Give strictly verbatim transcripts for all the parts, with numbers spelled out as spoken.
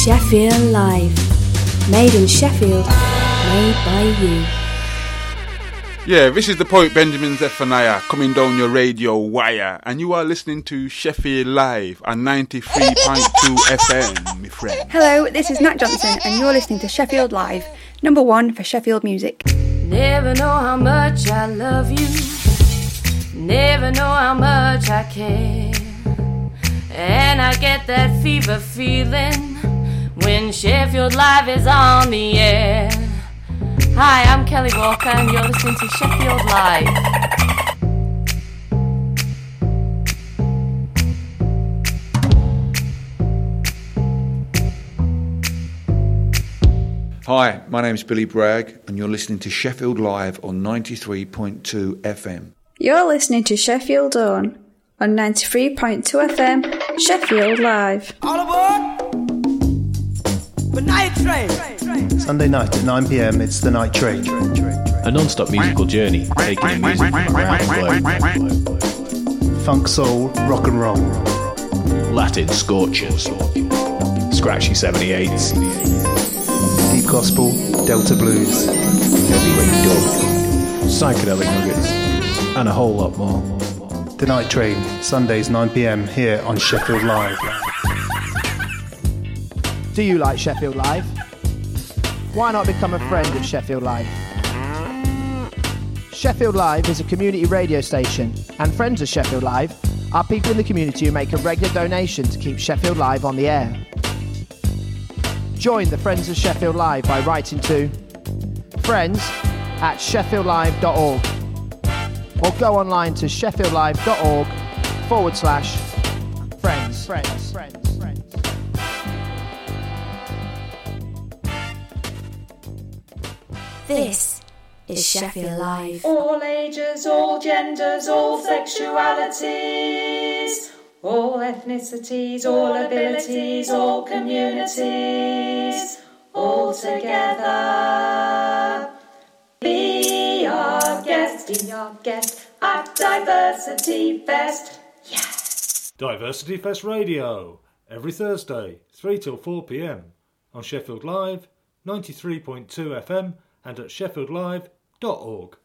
Sheffield Live. Made in Sheffield, made by you. Yeah, this is the poet Benjamin Zephaniah coming down your radio wire, and you are listening to Sheffield Live on ninety-three point two F M, my friend. Hello, this is Nat Johnson, and you're listening to Sheffield Live, number one for Sheffield music. Never know how much I love you, never know how much I care, and I get that fever feeling when Sheffield Live is on the air. Hi, I'm Kelly Walker and you're listening to Sheffield Live. Hi, my name's Billy Bragg and you're listening to Sheffield Live on ninety-three point two F M. You're listening to Sheffield On on ninety-three point two F M, Sheffield Live. All aboard! The Night Train! Sunday night at nine p m, it's The Night Train. A non-stop musical journey, taking in music from around the globe. Funk, soul, rock and roll. Latin scorchers. Scratchy seventy-eights. Deep gospel, Delta blues. Heavyweight dub. Psychedelic nuggets. And a whole lot more. The Night Train, Sundays nine p m here on Sheffield Live. Do you like Sheffield Live? Why not become a friend of Sheffield Live? Sheffield Live is a community radio station, and friends of Sheffield Live are people in the community who make a regular donation to keep Sheffield Live on the air. Join the Friends of Sheffield Live by writing to friends at sheffield live dot org or go online to sheffieldlive.org forward slash friends. Friends. Friends. Friends. This is Sheffield Live. All ages, all genders, all sexualities, all ethnicities, all abilities, all communities, all together. Be our guest, be our guest at Diversity Fest. Yes! Diversity Fest Radio, every Thursday, three till four p m on Sheffield Live, ninety-three point two F M and at sheffield live dot org.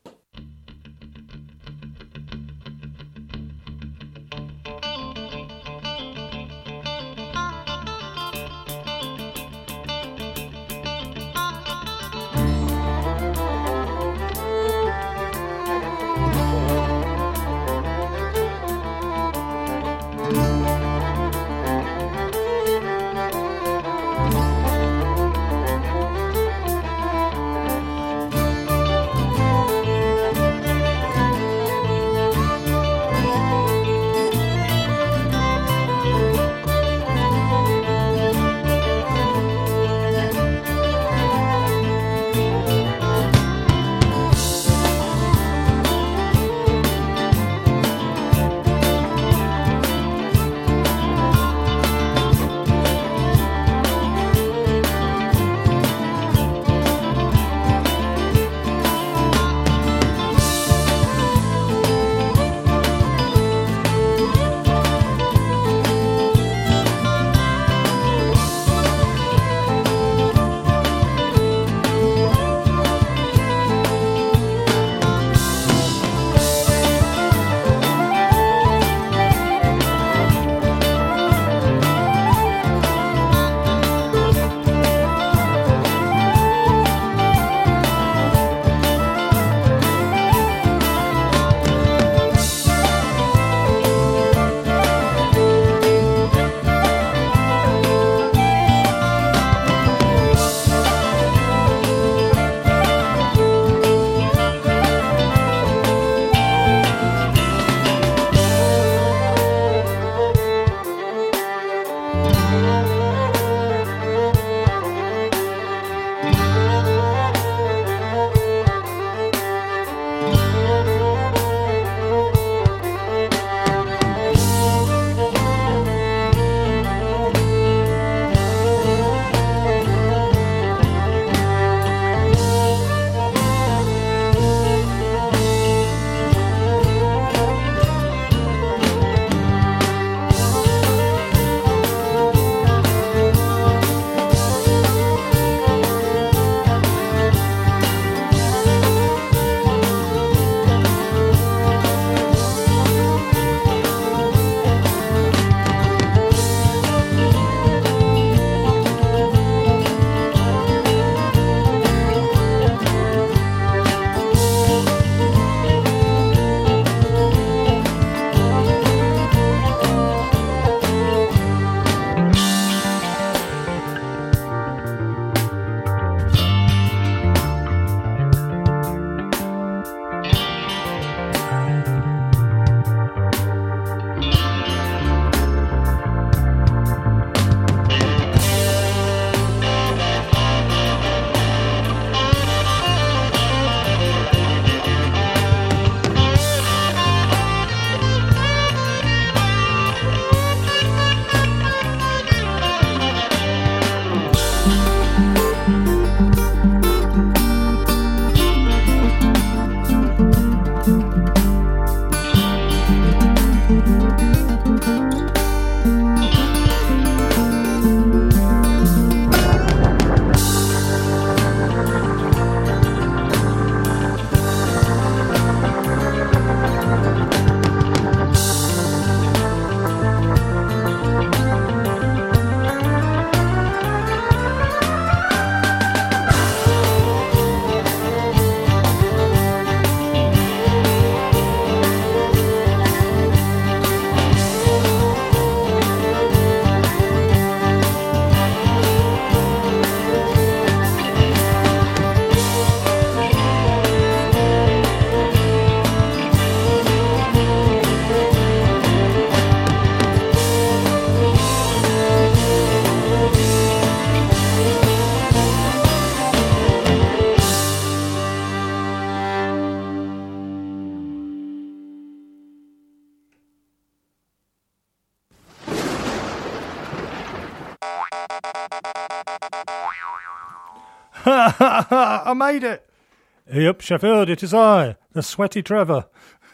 I made it. Yep, Sheffield, it is I, the sweaty Trevor.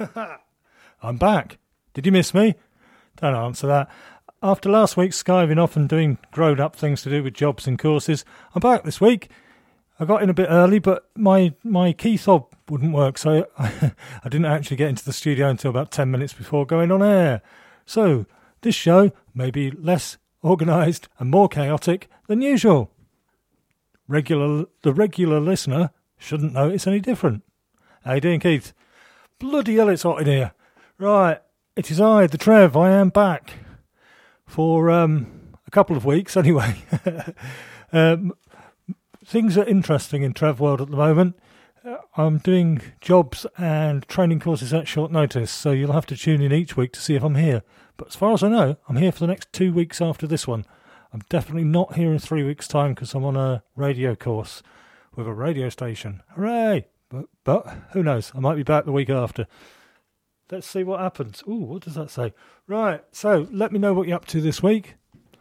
I'm back. Did you miss me? Don't answer that. After last week's skiving off and doing grown-up things to do with jobs and courses, I'm back this week. I got in a bit early, but my, my key fob wouldn't work, so I, I didn't actually get into the studio until about ten minutes before going on air. So, this show may be less organised and more chaotic than usual. Regular, the regular listener shouldn't notice any different. How you doing, Keith? Bloody hell, it's hot in here. Right, it is I, the Trev. I am back for um, a couple of weeks anyway. um, things are interesting in Trev World at the moment. Uh, I'm doing jobs and training courses at short notice, so you'll have to tune in each week to see if I'm here. But as far as I know, I'm here for the next two weeks after this one. I'm definitely not here in three weeks' time because I'm on a radio course with a radio station. Hooray! But, but who knows? I might be back the week after. Let's see what happens. Ooh, what does that say? Right, so let me know what you're up to this week.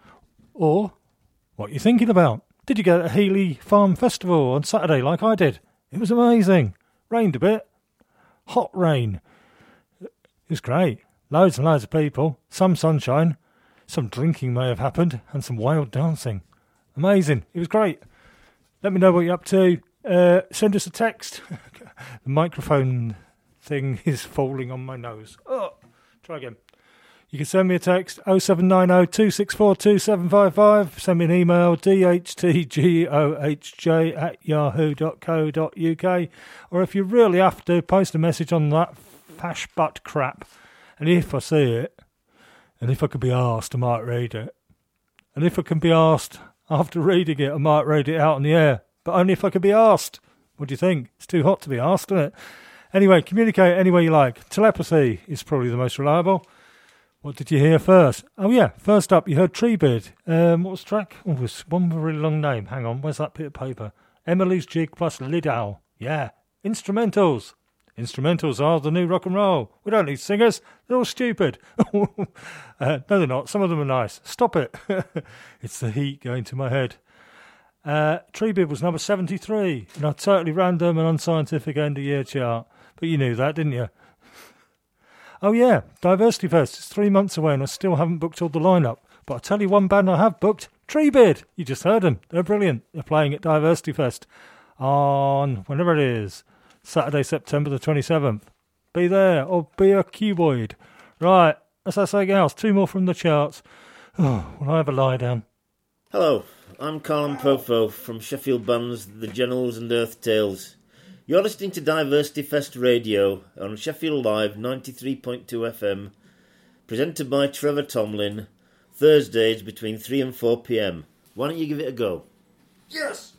Or what you're thinking about. Did you go to a Healy Farm Festival on Saturday like I did? It was amazing. Rained a bit. Hot rain. It was great. Loads and loads of people. Some sunshine. Some drinking may have happened. And some wild dancing. Amazing. It was great. Let me know what you're up to. Uh, send us a text. The microphone thing is falling on my nose. Oh, try again. You can send me a text oh seven nine oh, two six four, two seven five five. Send me an email d h t g o h j at yahoo dot co dot u k. Or if you really have to, post a message on that fash butt crap. And if I see it, and if I could be asked, I might read it. And if I can be asked after reading it, I might read it out on the air. But only if I could be asked. What do you think? It's too hot to be asked, isn't it? Anyway, communicate any way you like. Telepathy is probably the most reliable. What did you hear first? Oh, yeah. First up, you heard Treebeard. Um, what was the track? Oh, it was one with a really long name. Hang on. Where's that bit of paper? Emily's Jig plus Liddell. Yeah. Instrumentals. Instrumentals are the new rock and roll. We don't need singers. They're all stupid. uh, no, they're not. Some of them are nice. Stop it. It's the heat going to my head. Uh, Treebeard was number seventy-three in a totally random and unscientific end-of-year chart. But you knew that, didn't you? Oh, yeah. Diversity Fest. It's three months away and I still haven't booked all the lineup. But I'll tell you one band I have booked. Treebeard. You just heard them. They're brilliant. They're playing at Diversity Fest on whenever it is. Saturday, September the twenty-seventh. Be there or be a cuboid. Right, as I say else, two more from the charts. Oh, will I have a lie down? Hello, I'm Colin Pofo from Sheffield bands The Generals and Earth Tales. You're listening to Diversity Fest Radio on Sheffield Live ninety-three point two F M, presented by Trevor Tomlin, Thursdays between three and four p.m. Why don't you give it a go? Yes!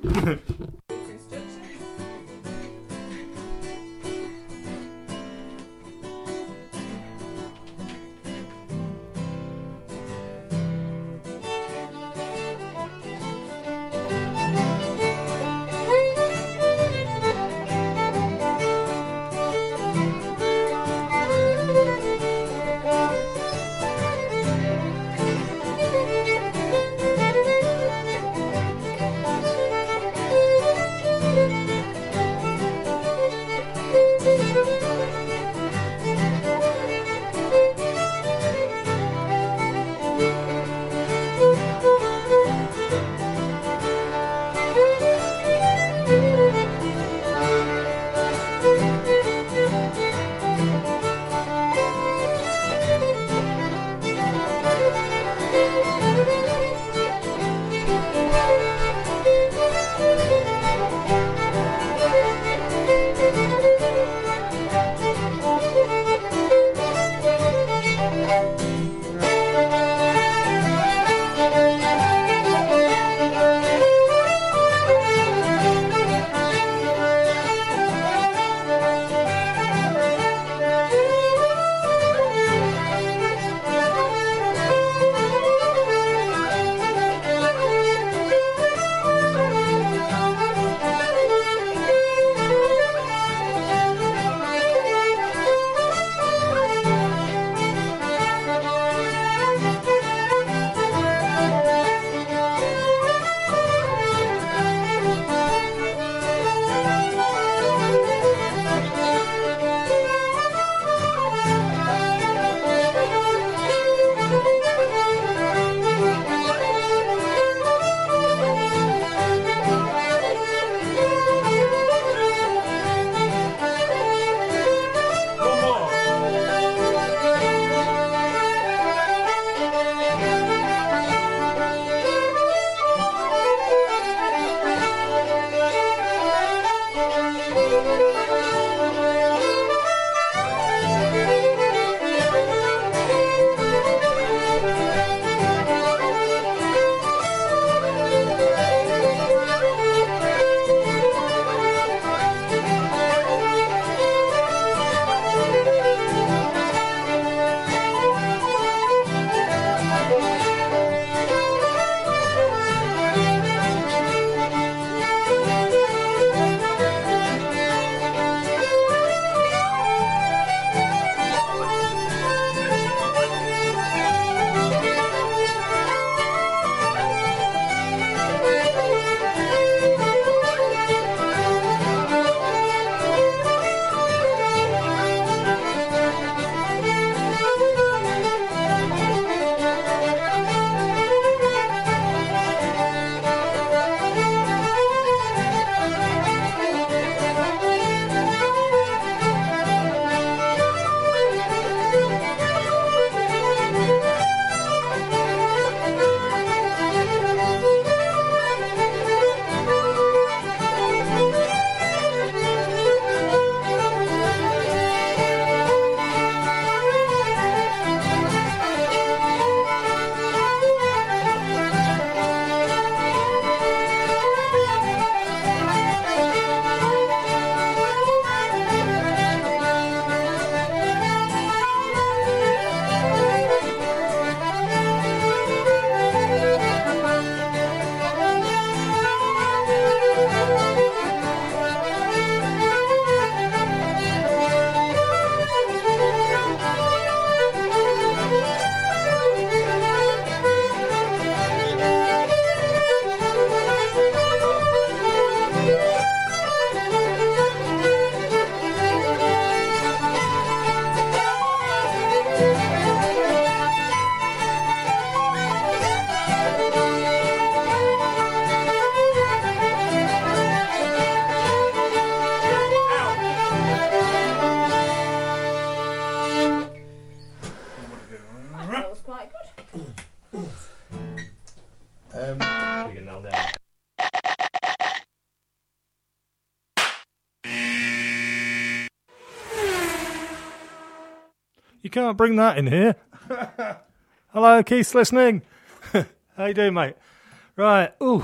Um, we can nail down. You can't bring that in here. Hello, Keith's listening. How you doing, mate? Right. Ooh.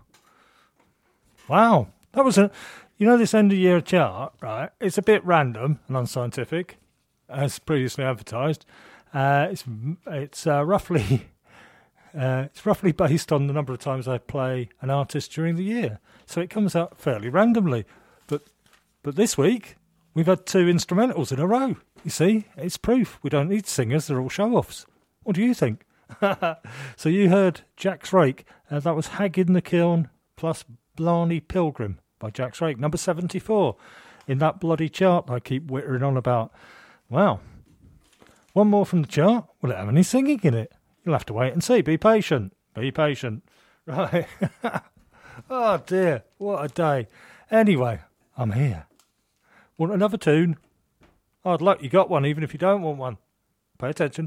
Wow. That was a... You know this end-of-year chart, right? It's a bit random and unscientific, as previously advertised. Uh, it's it's uh, roughly uh, it's roughly based on the number of times I play an artist during the year. So it comes out fairly randomly. But but this week, we've had two instrumentals in a row. You see, it's proof. We don't need singers. They're all show-offs. What do you think? So you heard Jack's Rake. Uh, that was Hag in the Kiln plus Blarney Pilgrim by Jack's Rake, number seventy-four in that bloody chart I keep whittering on about. Wow. One more from the chart. Will it have any singing in it? You'll have to wait and see. Be patient. Be patient. Right. Oh, dear. What a day. Anyway, I'm here. Want another tune? Hard luck, you got one, even if you don't want one. Pay attention.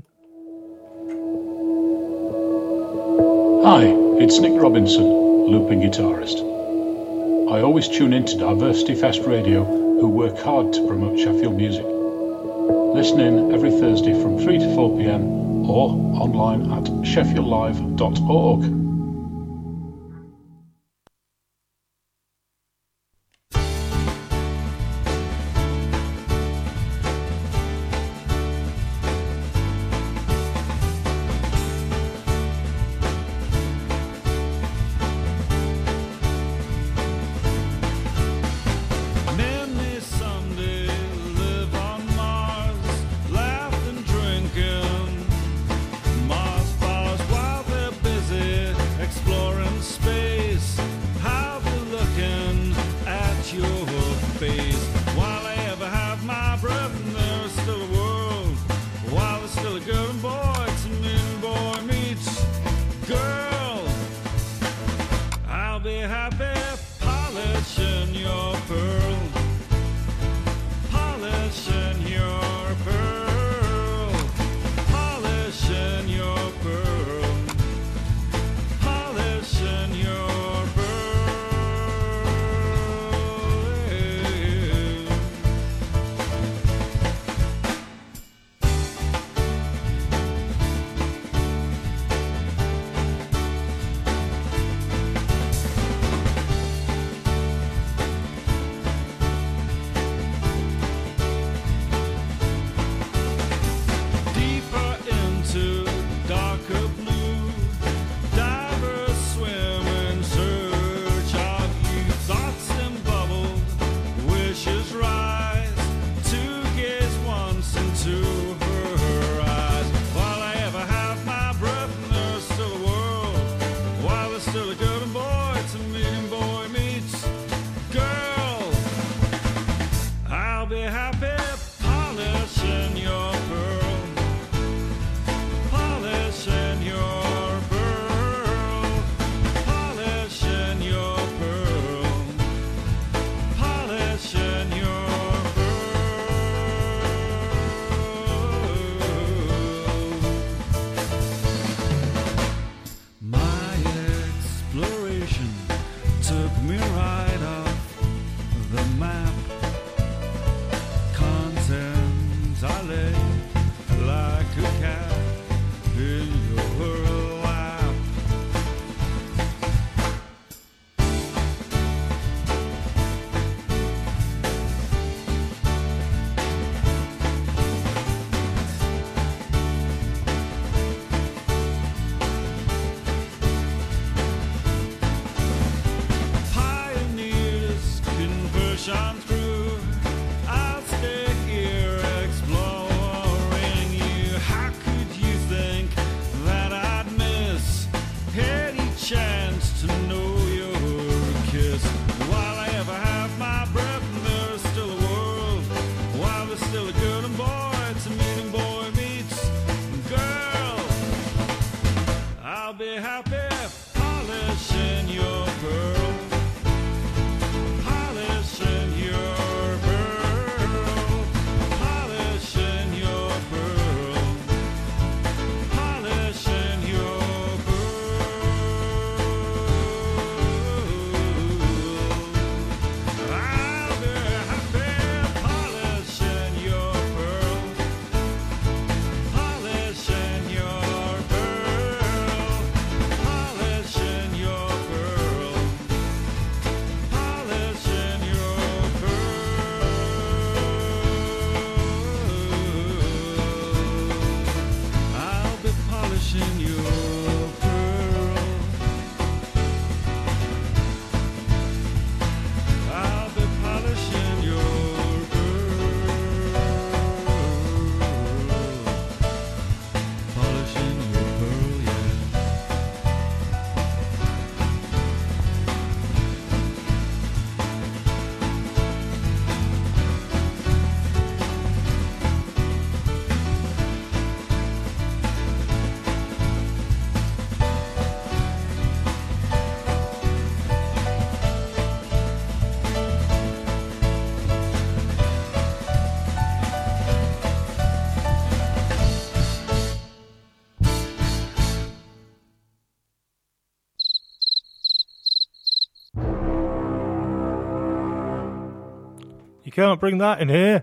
Hi, it's Nick Robinson, looping guitarist. I always tune into Diversity Fest Radio, who work hard to promote Sheffield music. Listen in every Thursday from three to four p.m. or online at sheffield live dot org. Polishing your can't bring that in here.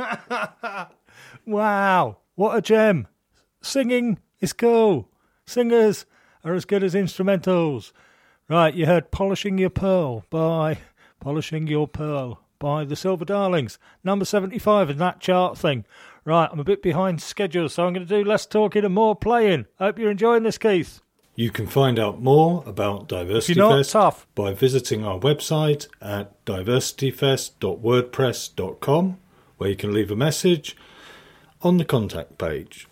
Wow, what a gem. Singing is cool. Singers are as good as instrumentals. Right, you heard Polishing Your Pearl by Polishing Your Pearl by the Silver Darlings. Number seventy-five in that chart thing. Right, I'm a bit behind schedule, so I'm going to do less talking and more playing. Hope you're enjoying this, Keith. You can find out more about Diversity Fest tough. by visiting our website at diversity fest dot wordpress dot com, where you can leave a message on the contact page.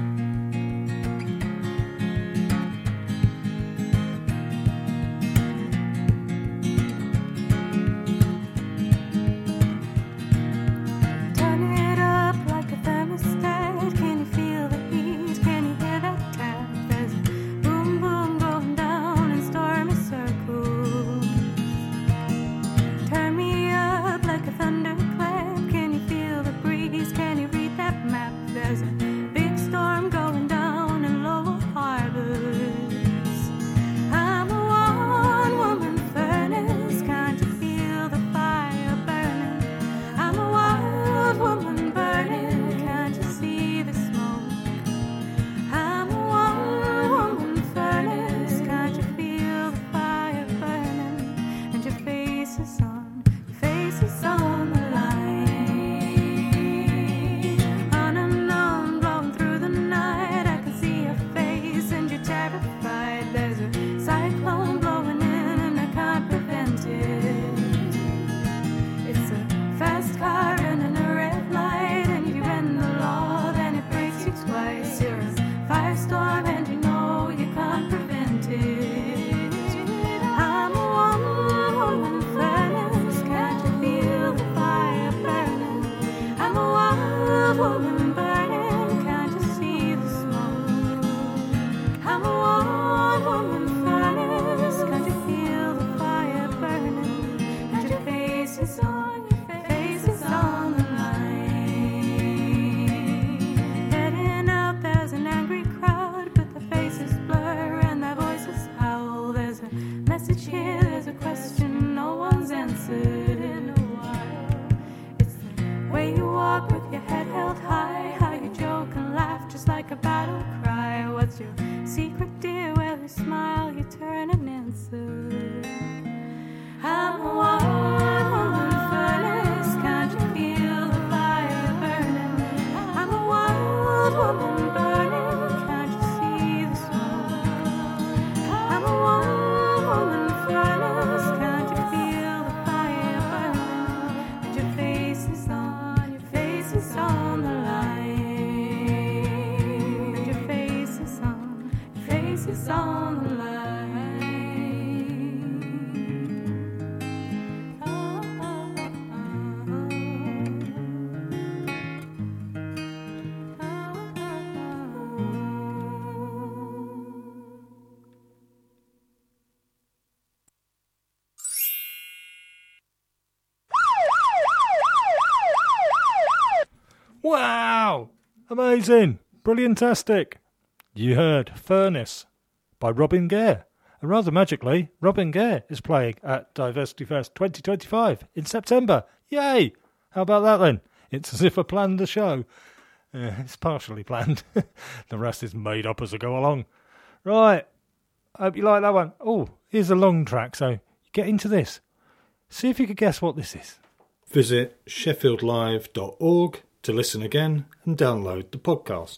Wow! Amazing! Brilliantastic! You heard Furnace by Robin Gare. And rather magically, Robin Gare is playing at Diversity Fest twenty twenty-five in September. Yay! How about that then? It's as if I planned the show. Uh, it's partially planned. The rest is made up as I go along. Right. Hope you like that one. Oh, here's a long track, so get into this. See if you could guess what this is. Visit sheffield live dot org to listen again and download the podcast.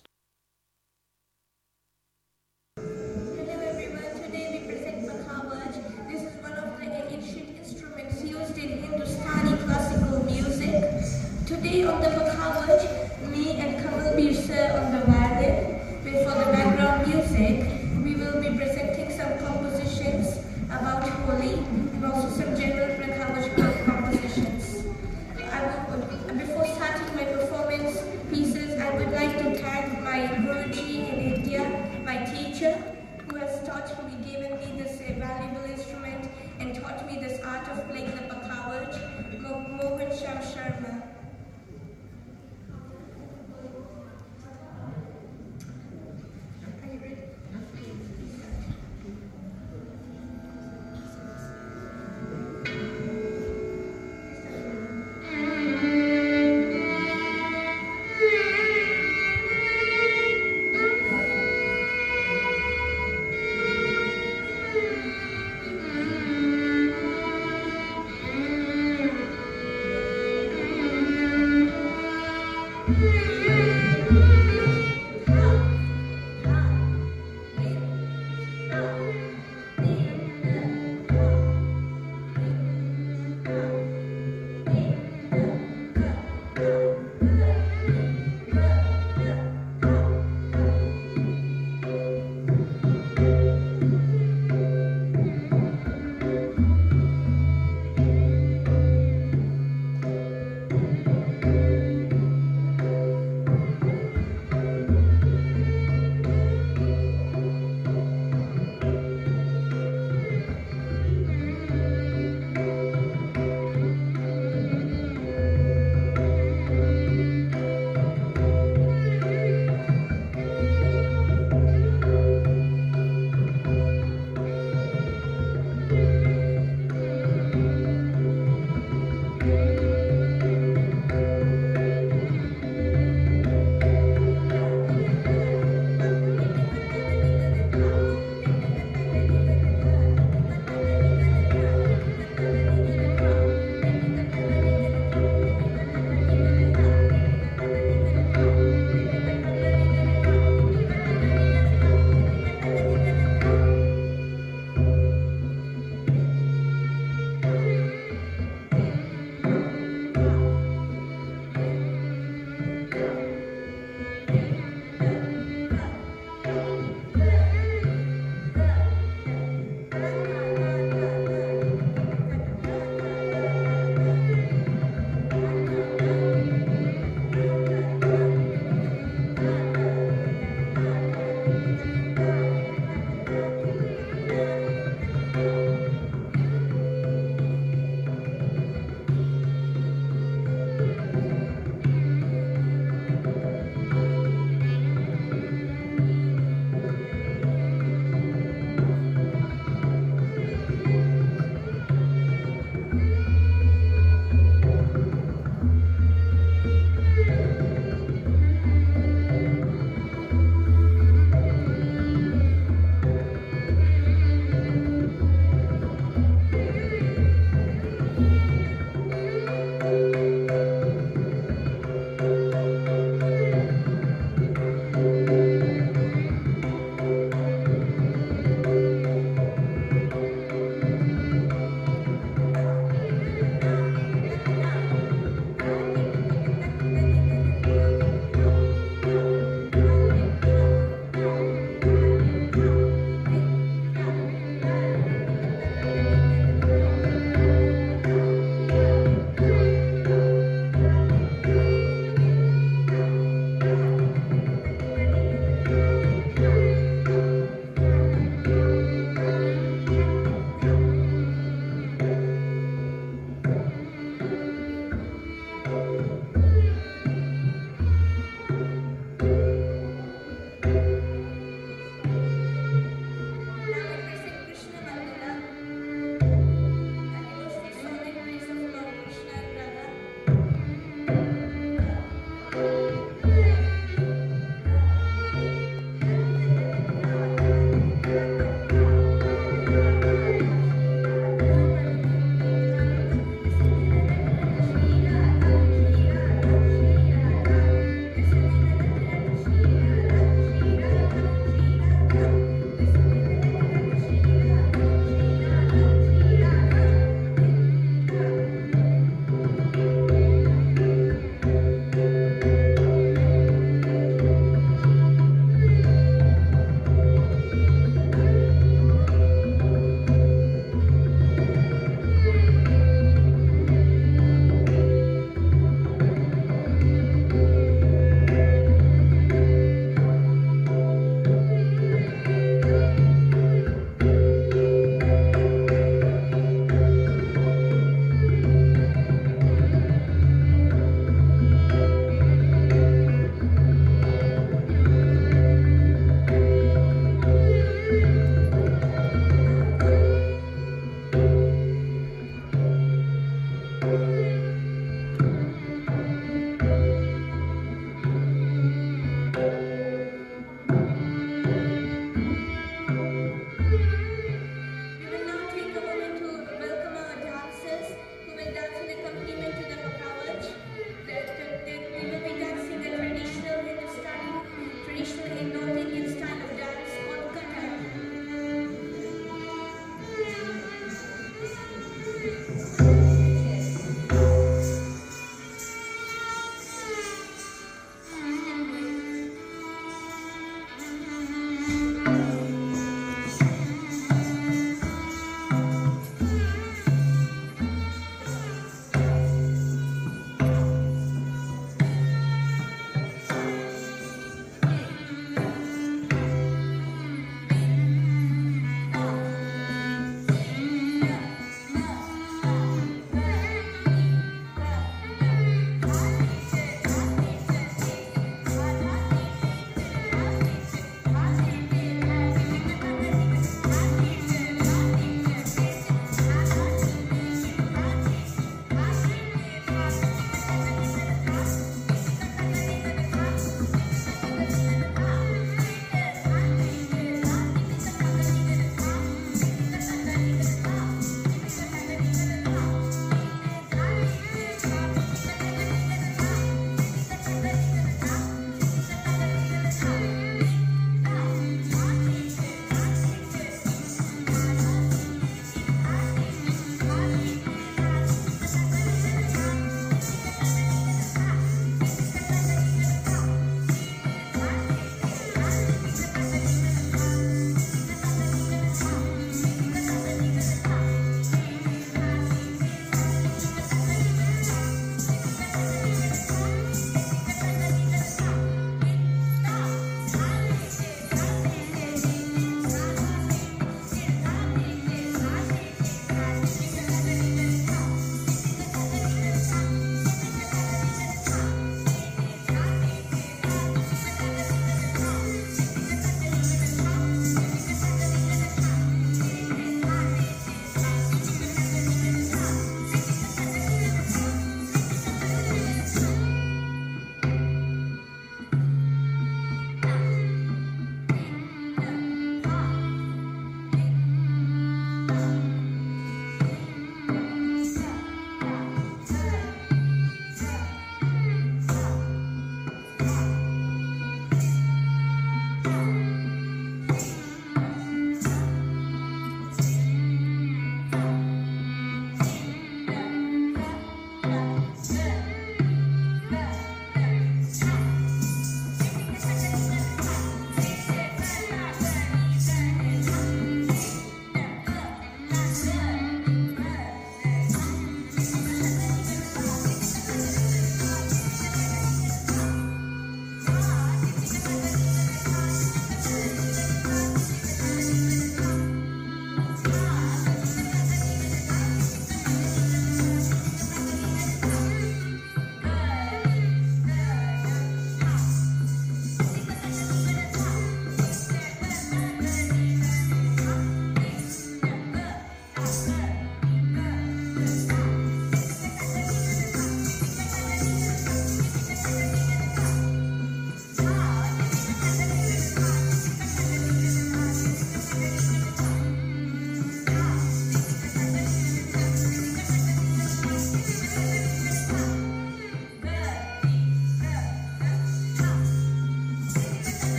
Hello everyone, today we present Makhavaj. This is one of the ancient instruments used in Hindustani classical music. Today on the Makhavaj, me and Kamalbir sir on the violin. For the background music, we will be presenting some compositions about Holi and also some general Makhavaj compositions. I will, before starting my performance pieces, I would like to thank my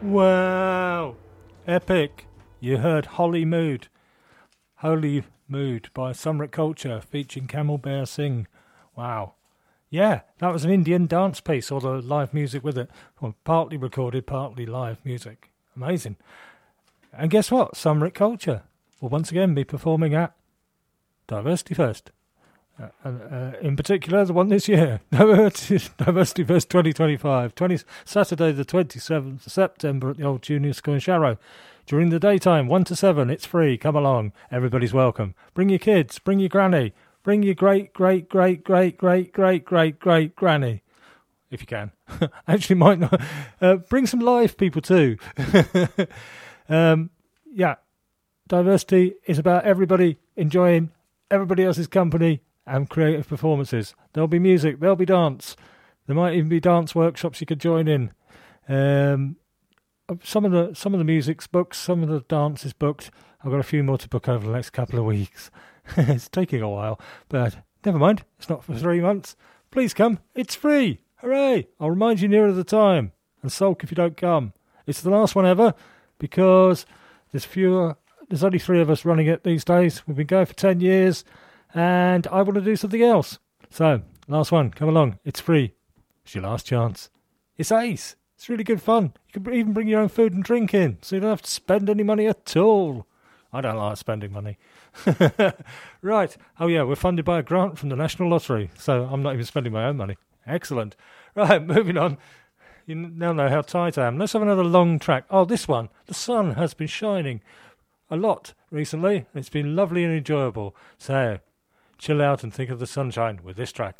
Wow. Epic. You heard Holy Mood. Holy Mood by Sumrit Culture featuring Camel Bear Singh. Wow. Yeah, that was an Indian dance piece, or the live music with it. Well, partly recorded, partly live music. Amazing. And guess what? Sumrit Culture will once again be performing at Diversity Fest. Uh, uh, in particular, the one this year, Diversity Fest twenty twenty-five, twenty, Saturday the twenty-seventh of September at the Old Junior School in Sharrow. During the daytime, one to seven, it's free, come along, everybody's welcome. Bring your kids, bring your granny, bring your great, great, great, great, great, great, great, great granny, if you can. Actually, might not. Uh, bring some live people too. um, yeah, diversity is about everybody enjoying everybody else's company and creative performances. There'll be music, there'll be dance. There might even be dance workshops you could join in. Um, some of the some of the music's booked, some of the dance is booked. I've got a few more to book over the next couple of weeks. It's taking a while, but never mind. It's not for three months. Please come. It's free. Hooray! I'll remind you nearer the time. And sulk if you don't come. It's the last one ever because there's fewer. There's only three of us running it these days. We've been going for ten years. And I want to do something else. So, last one, come along. It's free. It's your last chance. It's ace. It's really good fun. You can even bring your own food and drink in, so you don't have to spend any money at all. I don't like spending money. Right. Oh, yeah, we're funded by a grant from the National Lottery, so I'm not even spending my own money. Excellent. Right, moving on. You now know how tight I am. Let's have another long track. Oh, this one. The sun has been shining a lot recently, and it's been lovely and enjoyable. So, chill out and think of the sunshine with this track.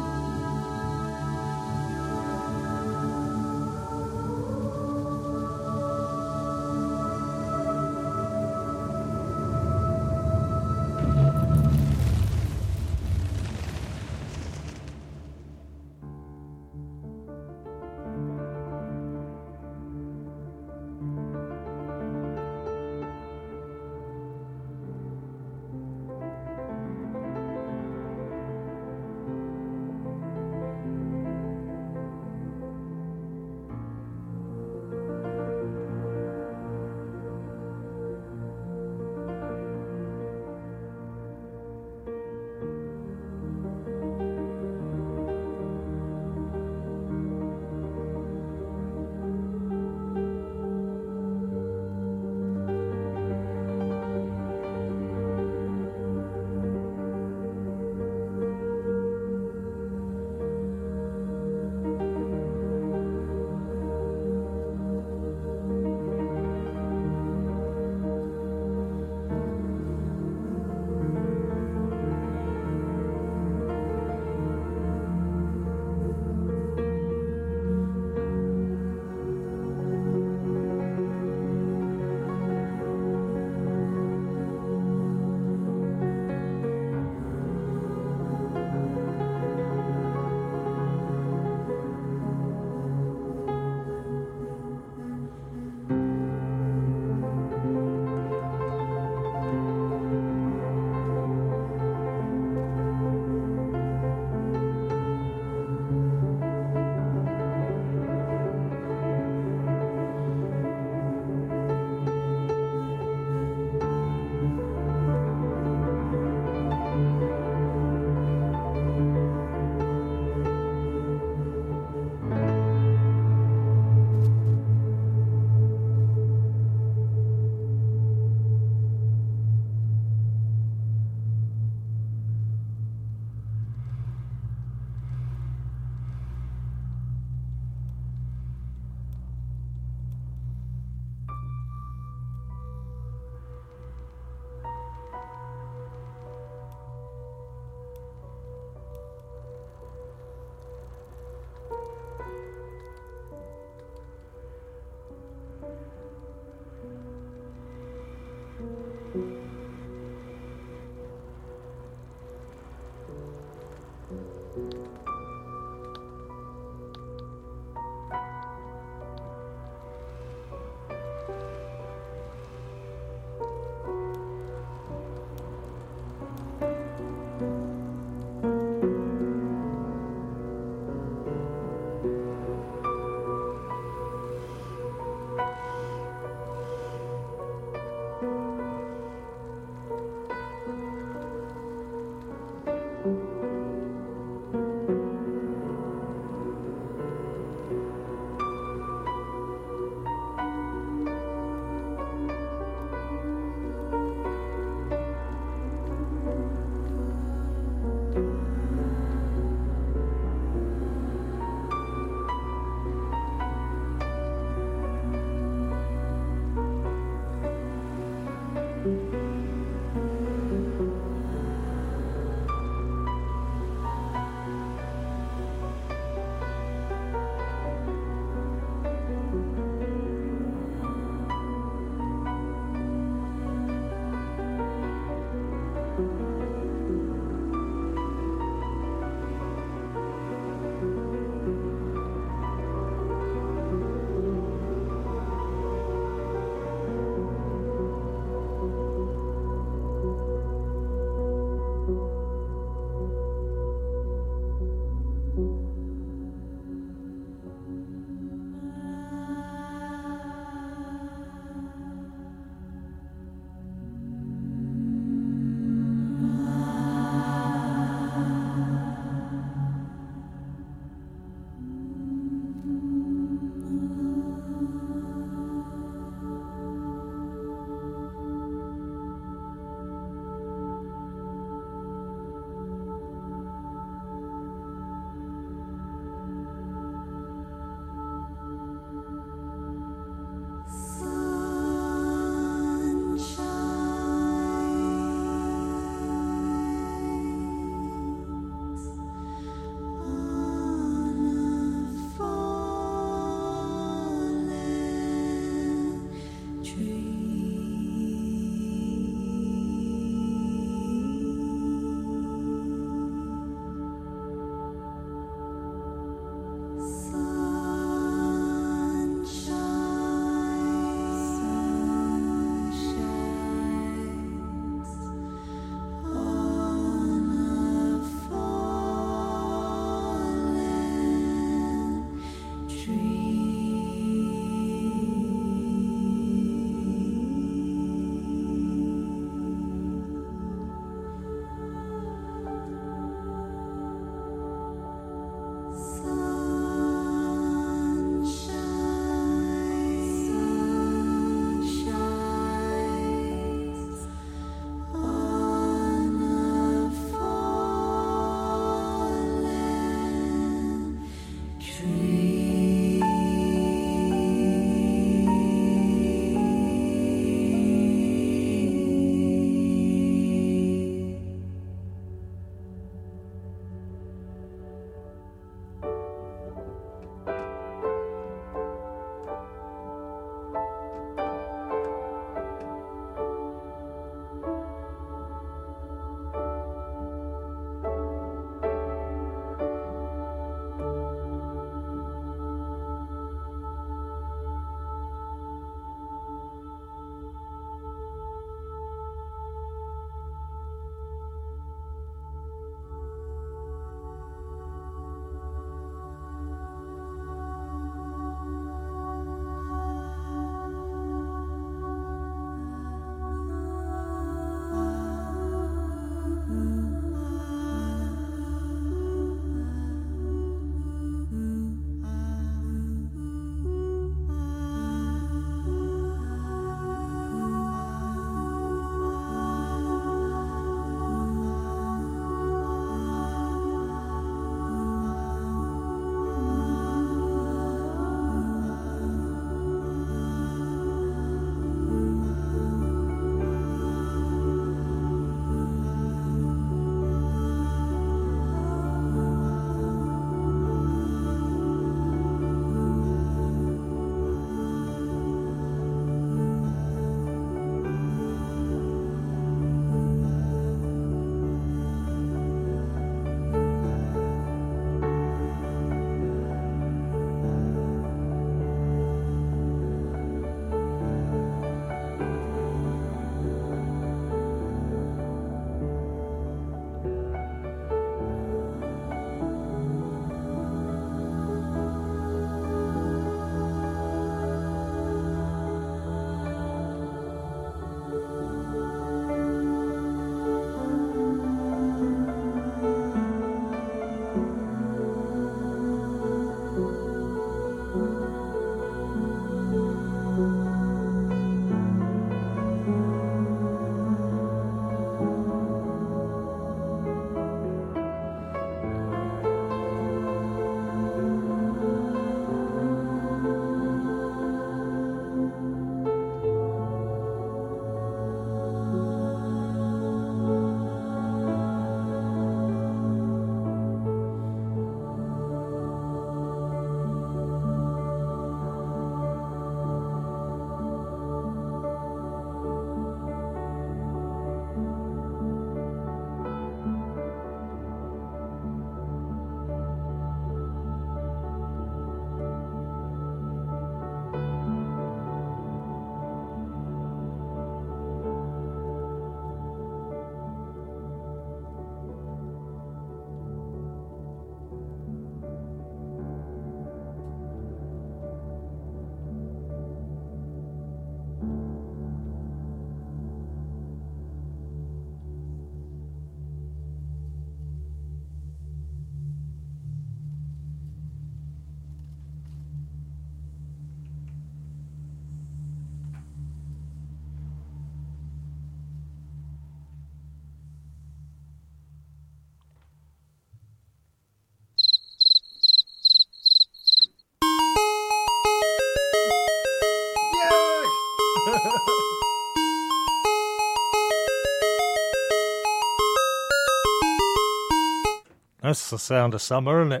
That's the sound of summer, isn't it?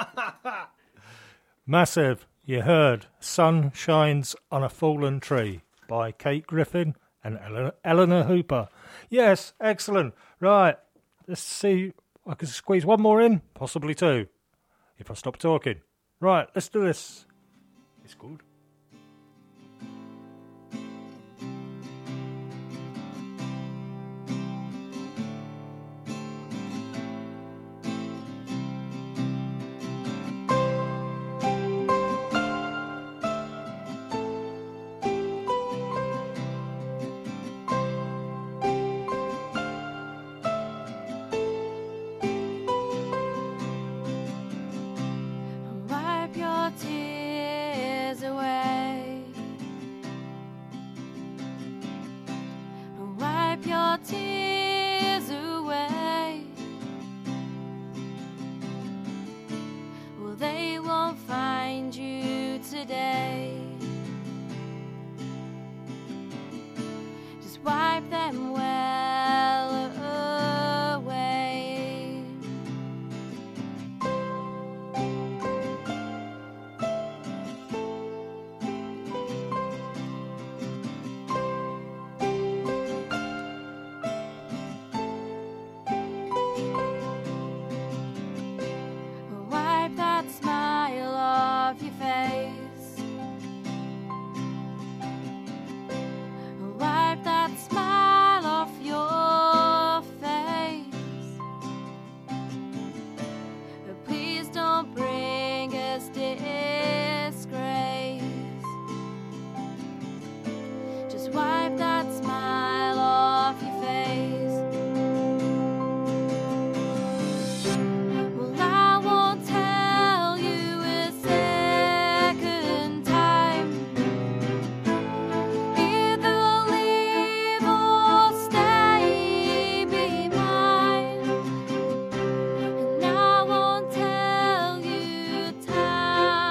Massive, you heard Sun Shines on a Fallen Tree by Kate Griffin and Ele- Eleanor Hooper. Yes, excellent. Right, let's see. I can squeeze one more in, possibly two, if I stop talking. Right, let's do this. It's good. Time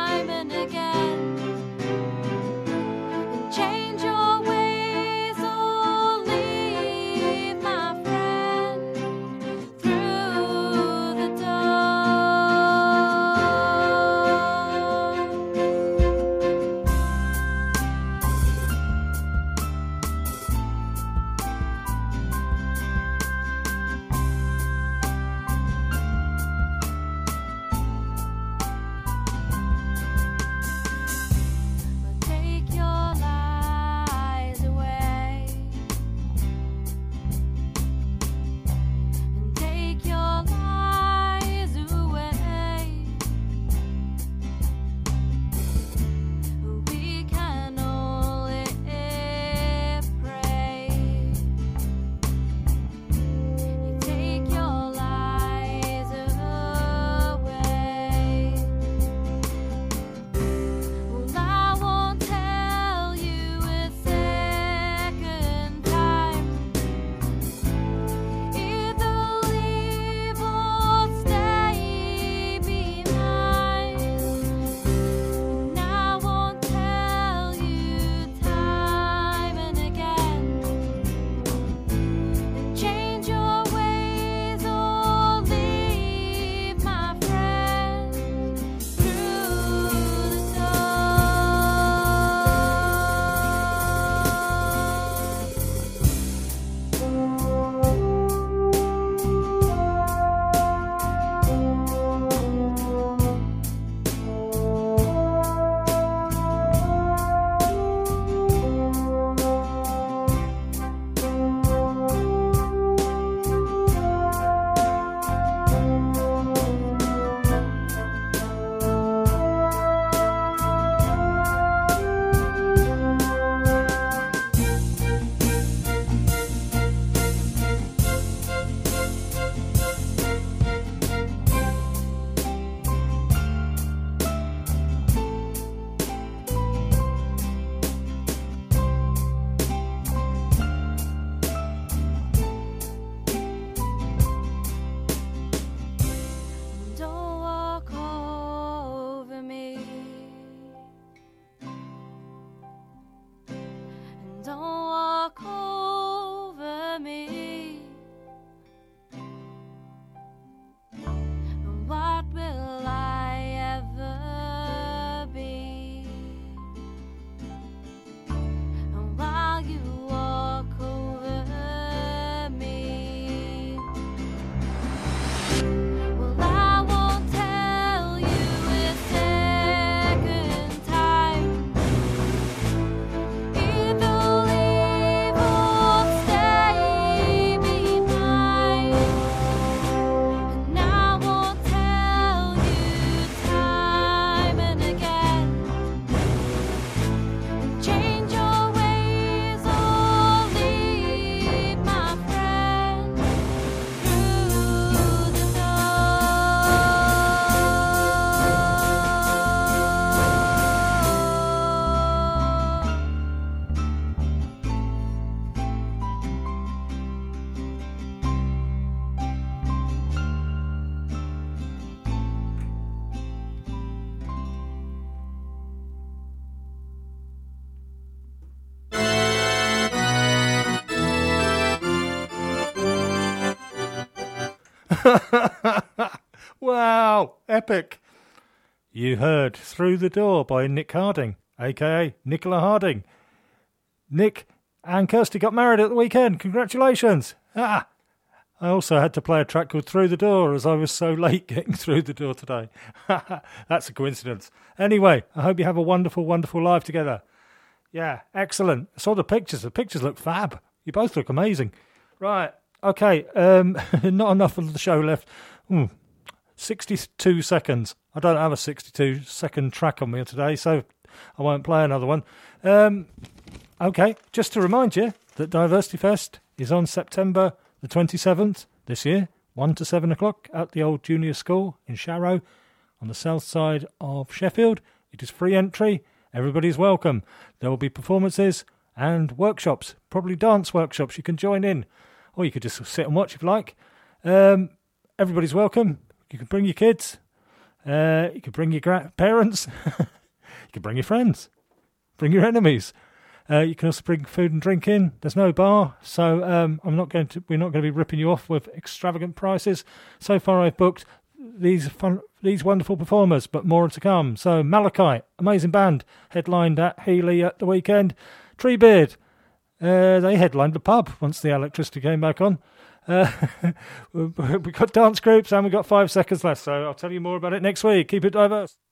Wow, epic. You heard Through the Door by Nick Harding, a k a. Nicola Harding. Nick and Kirsty got married at the weekend. Congratulations. Ah, I also had to play a track called Through the Door as I was so late getting through the door today. That's a coincidence. Anyway, I hope you have a wonderful, wonderful life together. Yeah, excellent. I saw the pictures. The pictures look fab. You both look amazing. Right, okay, um, not enough of the show left. Hmm. sixty-two seconds. I don't have a sixty-two second track on me today, so I won't play another one. Um, okay, just to remind you that Diversity Fest is on September the twenty-seventh this year, one to seven o'clock at the old junior school in Sharrow on the south side of Sheffield. It is free entry. Everybody's welcome. There will be performances and workshops, probably dance workshops. You can join in, or you could just sit and watch if you like. Um, everybody's welcome. You can bring your kids. Uh, you can bring your gra- parents. You can bring your friends. Bring your enemies. Uh, you can also bring food and drink in. There's no bar, so um, I'm not going to. We're not going to be ripping you off with extravagant prices. So far, I've booked these fun, these wonderful performers, but more to come. So Malachite, amazing band, headlined at Healy at the weekend. Treebeard, uh, they headlined the pub once the electricity came back on. Uh, we've got dance groups and we've got five seconds left, so I'll tell you more about it next week. Keep it diverse.